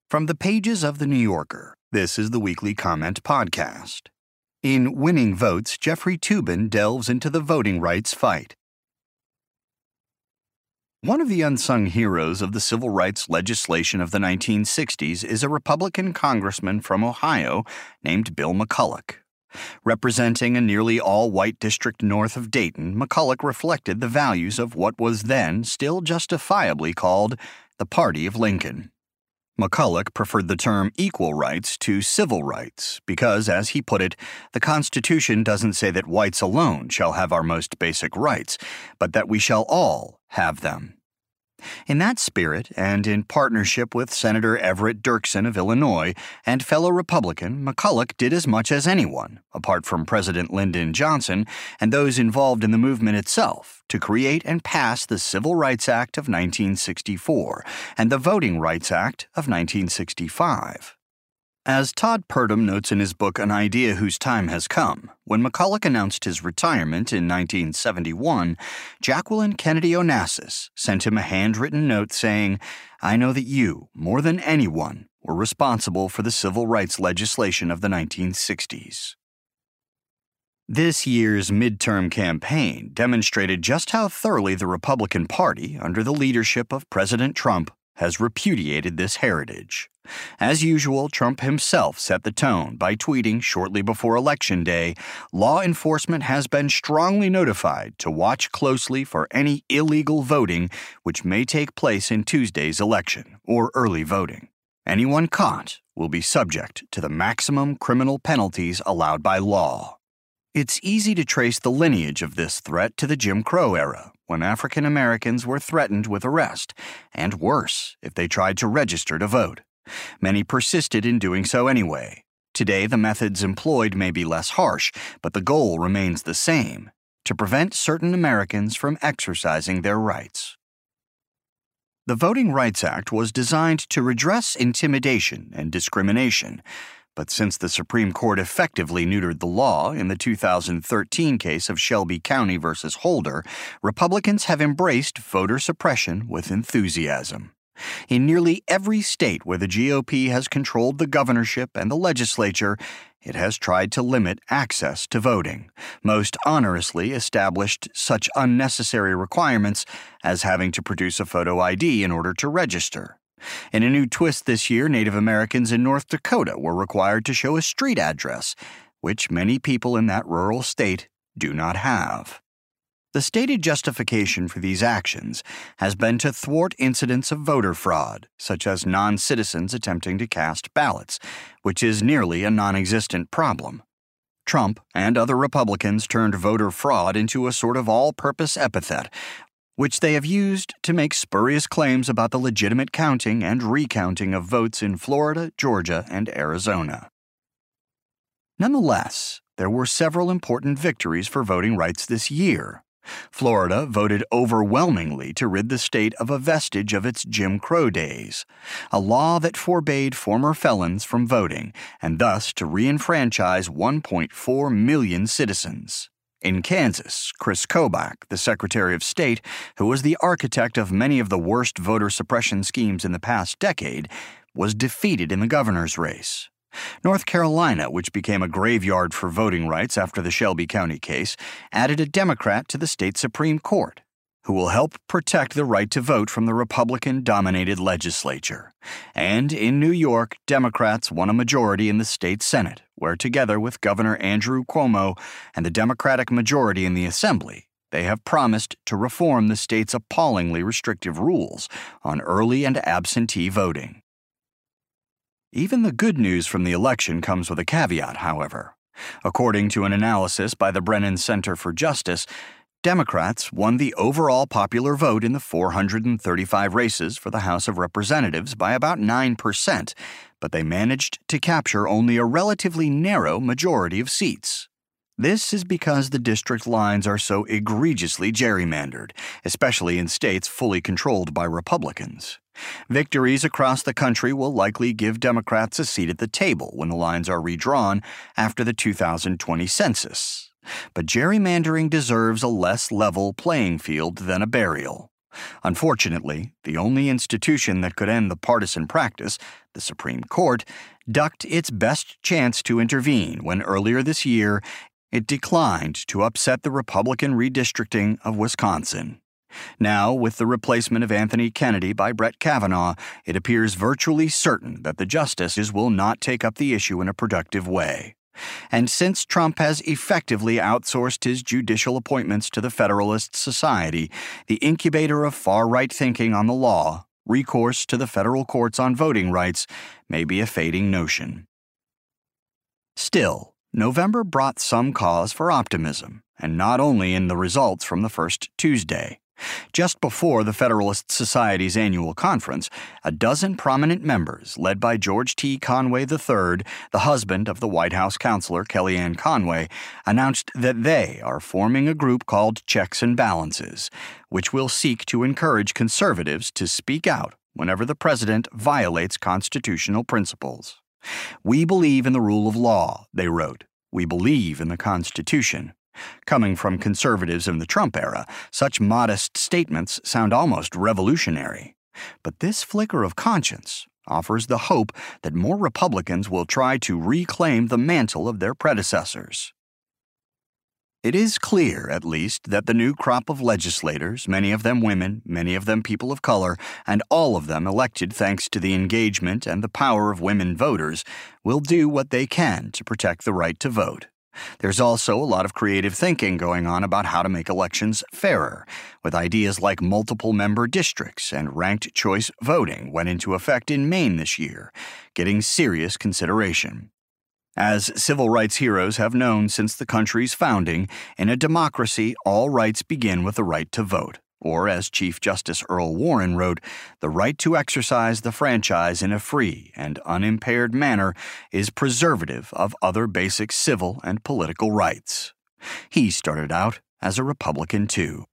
From the pages of The New Yorker, this is the Weekly Comment Podcast. In Winning Votes, Jeffrey Toobin delves into the voting rights fight. One of the unsung heroes of the civil rights legislation of the 1960s is a Republican congressman from Ohio named Bill McCulloch. Representing a nearly all-white district north of Dayton, McCulloch reflected the values of what was then still justifiably called the Party of Lincoln. McCulloch preferred the term equal rights to civil rights because, as he put it, the Constitution doesn't say that whites alone shall have our most basic rights, but that we shall all have them. In that spirit, and in partnership with Senator Everett Dirksen of Illinois and fellow Republican, McCulloch did as much as anyone, apart from President Lyndon Johnson and those involved in the movement itself, to create and pass the Civil Rights Act of 1964 and the Voting Rights Act of 1965. As Todd Purdom notes in his book An Idea Whose Time Has Come, when McCulloch announced his retirement in 1971, Jacqueline Kennedy Onassis sent him a handwritten note saying, "I know that you, more than anyone, were responsible for the civil rights legislation of the 1960s." This year's midterm campaign demonstrated just how thoroughly the Republican Party, under the leadership of President Trump, has repudiated this heritage. As usual, Trump himself set the tone by tweeting shortly before Election Day, "Law enforcement has been strongly notified to watch closely for any illegal voting which may take place in Tuesday's election or early voting. Anyone caught will be subject to the maximum criminal penalties allowed by law." It's easy to trace the lineage of this threat to the Jim Crow era, when African Americans were threatened with arrest, and worse if they tried to register to vote. Many persisted in doing so anyway. Today, the methods employed may be less harsh, but the goal remains the same: to prevent certain Americans from exercising their rights. The Voting Rights Act was designed to redress intimidation and discrimination, but since the Supreme Court effectively neutered the law in the 2013 case of Shelby County versus Holder, Republicans have embraced voter suppression with enthusiasm. In nearly every state where the GOP has controlled the governorship and the legislature, it has tried to limit access to voting, most onerously established such unnecessary requirements as having to produce a photo ID in order to register. In a new twist this year, Native Americans in North Dakota were required to show a street address, which many people in that rural state do not have. The stated justification for these actions has been to thwart incidents of voter fraud, such as non-citizens attempting to cast ballots, which is nearly a non-existent problem. Trump and other Republicans turned voter fraud into a sort of all-purpose epithet, which they have used to make spurious claims about the legitimate counting and recounting of votes in Florida, Georgia, and Arizona. Nonetheless, there were several important victories for voting rights this year. Florida voted overwhelmingly to rid the state of a vestige of its Jim Crow days, a law that forbade former felons from voting, and thus to re-enfranchise 1.4 million citizens. In Kansas, Chris Kobach, the Secretary of State, who was the architect of many of the worst voter suppression schemes in the past decade, was defeated in the governor's race. North Carolina, which became a graveyard for voting rights after the Shelby County case, added a Democrat to the state Supreme Court, who will help protect the right to vote from the Republican-dominated legislature. And in New York, Democrats won a majority in the state Senate, where together with Governor Andrew Cuomo and the Democratic majority in the Assembly, they have promised to reform the state's appallingly restrictive rules on early and absentee voting. Even the good news from the election comes with a caveat, however. According to an analysis by the Brennan Center for Justice, Democrats won the overall popular vote in the 435 races for the House of Representatives by about 9%, but they managed to capture only a relatively narrow majority of seats. This is because the district lines are so egregiously gerrymandered, especially in states fully controlled by Republicans. Victories across the country will likely give Democrats a seat at the table when the lines are redrawn after the 2020 census. But gerrymandering deserves a less level playing field than a burial. Unfortunately, the only institution that could end the partisan practice, the Supreme Court, ducked its best chance to intervene when earlier this year it declined to upset the Republican redistricting of Wisconsin. Now, with the replacement of Anthony Kennedy by Brett Kavanaugh, it appears virtually certain that the justices will not take up the issue in a productive way. And since Trump has effectively outsourced his judicial appointments to the Federalist Society, the incubator of far-right thinking on the law, recourse to the federal courts on voting rights may be a fading notion. Still, November brought some cause for optimism, and not only in the results from the first Tuesday. Just before the Federalist Society's annual conference, a dozen prominent members, led by George T. Conway III, the husband of the White House counselor Kellyanne Conway, announced that they are forming a group called Checks and Balances, which will seek to encourage conservatives to speak out whenever the president violates constitutional principles. "We believe in the rule of law," they wrote. "We believe in the Constitution." Coming from conservatives in the Trump era, such modest statements sound almost revolutionary. But this flicker of conscience offers the hope that more Republicans will try to reclaim the mantle of their predecessors. It is clear, at least, that the new crop of legislators, many of them women, many of them people of color, and all of them elected thanks to the engagement and the power of women voters, will do what they can to protect the right to vote. There's also a lot of creative thinking going on about how to make elections fairer, with ideas like multiple-member districts and ranked choice voting went into effect in Maine this year, getting serious consideration. As civil rights heroes have known since the country's founding, in a democracy, all rights begin with the right to vote. Or, as Chief Justice Earl Warren wrote, the right to exercise the franchise in a free and unimpaired manner is preservative of other basic civil and political rights. He started out as a Republican, too.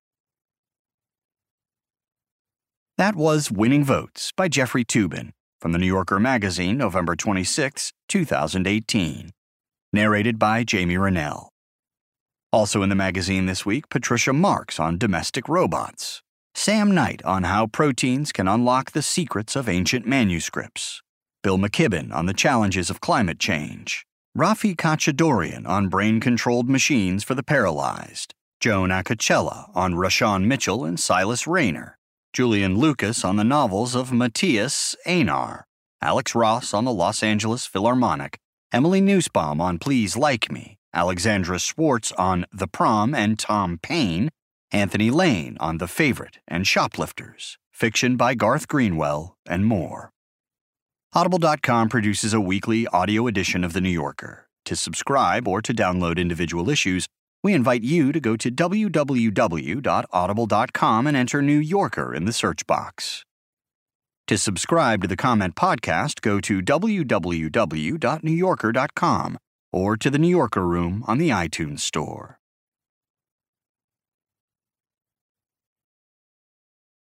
That was Winning Votes by Jeffrey Toobin from the New Yorker magazine, November 26, 2018. Narrated by Jamie Rennell. Also in the magazine this week, Patricia Marks on domestic robots. Sam Knight on how proteins can unlock the secrets of ancient manuscripts. Bill McKibben on the challenges of climate change. Rafi Kachadorian on brain-controlled machines for the paralyzed. Joan Acocella on Rashawn Mitchell and Silas Rayner. Julian Lucas on the novels of Matthias Einar. Alex Ross on the Los Angeles Philharmonic. Emily Nussbaum on Please Like Me. Alexandra Schwartz on The Prom and Tom Paine, Anthony Lane on The Favorite and Shoplifters, fiction by Garth Greenwell, and more. Audible.com produces a weekly audio edition of The New Yorker. To subscribe or to download individual issues, we invite you to go to www.audible.com and enter New Yorker in the search box. To subscribe to the Comment Podcast, go to www.newyorker.com. or to the New Yorker Room on the iTunes Store.